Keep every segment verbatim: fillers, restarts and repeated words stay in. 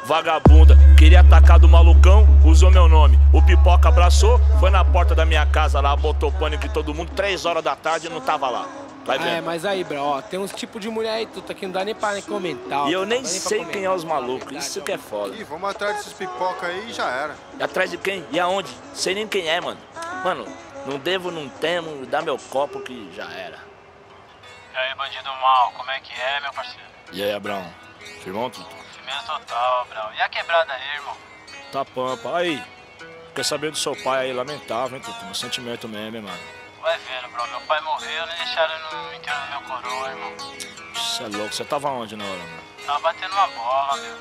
vagabunda. Queria atacar do malucão, usou meu nome. O Pipoca abraçou, foi na porta da minha casa lá, botou pânico em todo mundo. Três horas da tarde e não tava lá. Vai vendo. É, mas aí, bro, ó, tem uns tipos de mulher aí, tu tá aqui, não dá nem pra nem comentar. Ó, e eu nem nem sei quem é os malucos, isso que é foda. Ih, vamos atrás desses pipoca aí e já era. E atrás de quem? E aonde? Sei nem quem é, mano. Mano, não devo, não temo, dá meu copo que já era. E aí, bandido mal, como é que é, meu parceiro? E aí, Abraão? Firmão, tudo? Firmeza total, Brau. E a quebrada aí, irmão? Tá pampa. Aí, quer saber do seu pai aí, lamentável, hein, Tutu? Um sentimento mesmo, hein, mano. Vai vendo, bro. Meu pai morreu, não deixaram no enterro do meu coroa, irmão. Você é louco, você tava onde na hora, mano? Tava batendo uma bola, meu.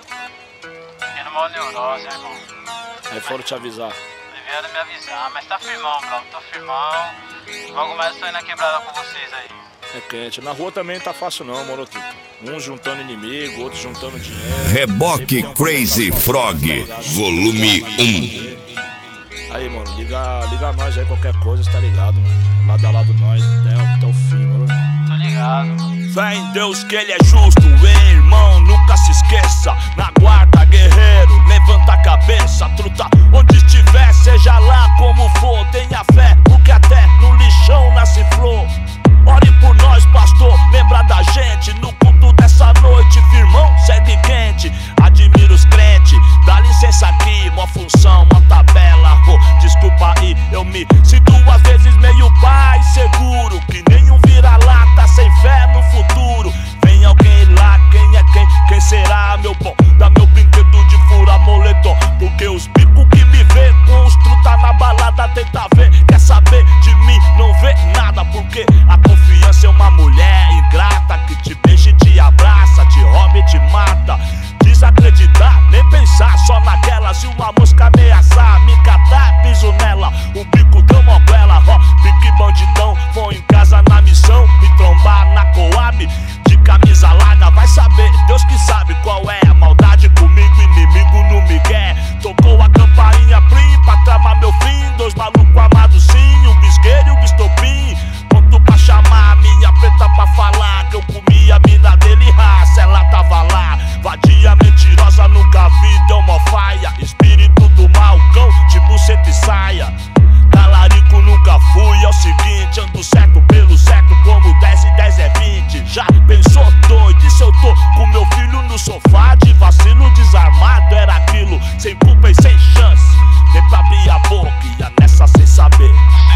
Tendo mal neurose, irmão. Aí foram te avisar. Aí vieram me avisar, mas tá firmão, bro. Tô firmão. Logo mais eu tô indo na quebrada com vocês aí. É quente. Na rua também não tá fácil não, moro, Tutu. Uns juntando inimigo, outros juntando dinheiro. Reboque Crazy Frog, volume um. Aí, mano, liga, liga nós aí, qualquer coisa, você tá ligado, mano. Lado a lado nós, até, até o fim, mano. Tô ligado, mano. Fé em Deus que ele é justo, ei, irmão, nunca se esqueça. Na guarda, guerreiro, levanta a cabeça, truta. Onde estiver, seja lá como for, tenha fé, porque até no lixão nasce flor. Ore por nós, pastor, lembra da gente no culto dessa noite, firmão, segue quente. Admiro os crentes, dá licença aqui, mó função, mó tabela. Oh, desculpa aí, eu me sinto às vezes meio pai seguro, que nenhum vira-lata sem fé no futuro. Vem alguém lá, quem é quem? Quem será, meu bom? Dá meu brinquedo de fura moletom, porque os bicos que me vê com os truta na balada tenta ver. Quer saber de mim? Não vê nada, porque a confiança é uma mulher ingrata que te beija e te abraça, te rouba e te mata. Desacreditar, nem pensar só naquela. Se uma mosca ameaçar, me catar, piso nela. O bico deu uma goela, ó, pique bandidão. Vou em casa na missão, me trombar na Coab. De camisa larga, vai saber, Deus que sabe qual é a maldade comigo, inimigo no migué. Tocou a campainha plim pra tramar meu fim. Dois malucos amados sim, o bisqueiro e o bistopim. Pronto pra chamar a minha preta pra falar que eu comi a mina dele, raça, ela tava lá. Vadia mentirosa, nunca vi, deu mó faia. Espírito do mal, cão, de buceta e saia. Talarico nunca fui, é o seguinte, ando certo pelo certo, como dez e dez é vinte. Já pensou doido, e se eu tô com meu filho no sofá, de vacilo desarmado, era aquilo, sem culpa e sem chance. Nem pra abrir a boca, ia nessa sem saber.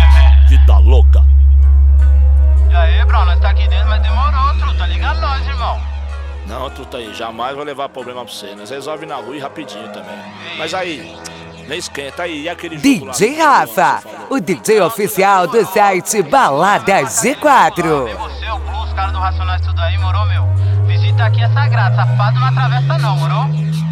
Vida louca. E aí, bro, nós tá aqui dentro, mas demorou, truta. Liga nós, irmão. Não, truta aí, jamais vou levar problema pra você. Nós resolve na rua e rapidinho também. Mas aí, nem esquenta aí, e aquele jogo D J lá, Rafa, o D J oficial do site Balada G quatro. Vem você, o Blue, os caras do Racionais, tudo aí, morou, meu? Visita aqui é sagrado, safado não atravessa não, morou?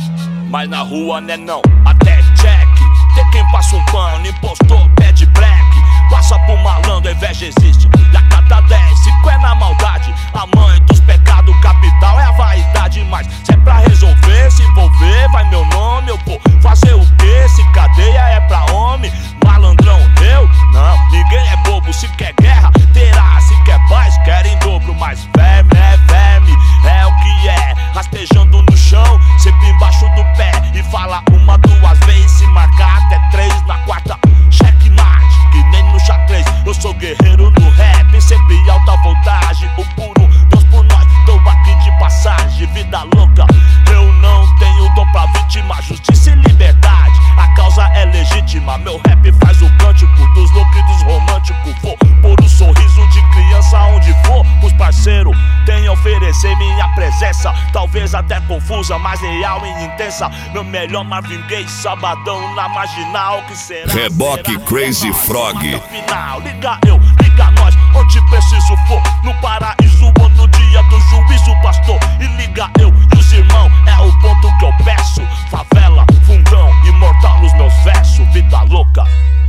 Mas na rua né não, até check. Tem quem passa um pano, impostor, pede black. Passa pro malandro, a inveja existe. E a cada dez, cinco é na maldade. A mãe dos pecados capital é a vaidade. Mas se é pra resolver, se envolver, vai meu nome. Eu vou fazer o quê? Se cadeia é pra homem. Malandrão, eu? Não, ninguém é bobo. Se quer guerra, terá. Se quer paz, quer em dobro. Mas verme é verme, é o que é. Rastejando no chão, sempre embaixo do pé. E fala uma, duas vezes, se marcar até três. Na quarta, checkmate, que nem no xadrez. Eu sou guerreiro no rap, sempre alta voltagem. O puro, Deus por nós, tô aqui de passagem. Vida louca, eu não tenho dom pra vítima. Justiça e liberdade, a causa é legítima. Meu rap faz o cântico dos loucos e dos românticos. Vou pôr o sorriso de criança onde for. Os parceiros têm a oferecer minha presença. Talvez até confusa, mas real e intensa. Meu melhor Marvin Gaye, sabadão na marginal. Que será? Reboque será? Crazy Frog. Final. Liga eu, liga nós, onde preciso for. No paraíso ou no dia do juízo, pastor. E liga eu e os irmãos, é o ponto que eu peço. Favela, fundão, imortal nos meus versos. Vida louca.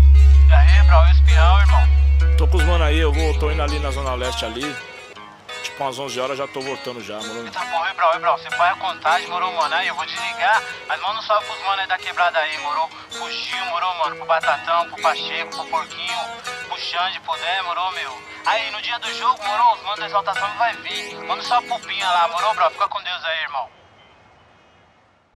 E aí, bro, e o espião, irmão? Tô com os mano aí, eu vou, tô indo ali na Zona Leste ali. Tipo umas onze horas já tô voltando já, mano. Eita porra, e bro, e bro, você põe a contagem, morou, mano? Aí eu vou desligar, mas manda um salve pros mano aí da quebrada aí, morou? Pro Gil, morou, mano? Pro Batatão, pro Pacheco, pro Porquinho, pro Xande, puder, morou, meu? Aí no dia do jogo, morou, os manos da exaltação vai vir. Manda um salve pro Pinha lá, morou, bro? Fica com Deus aí, irmão.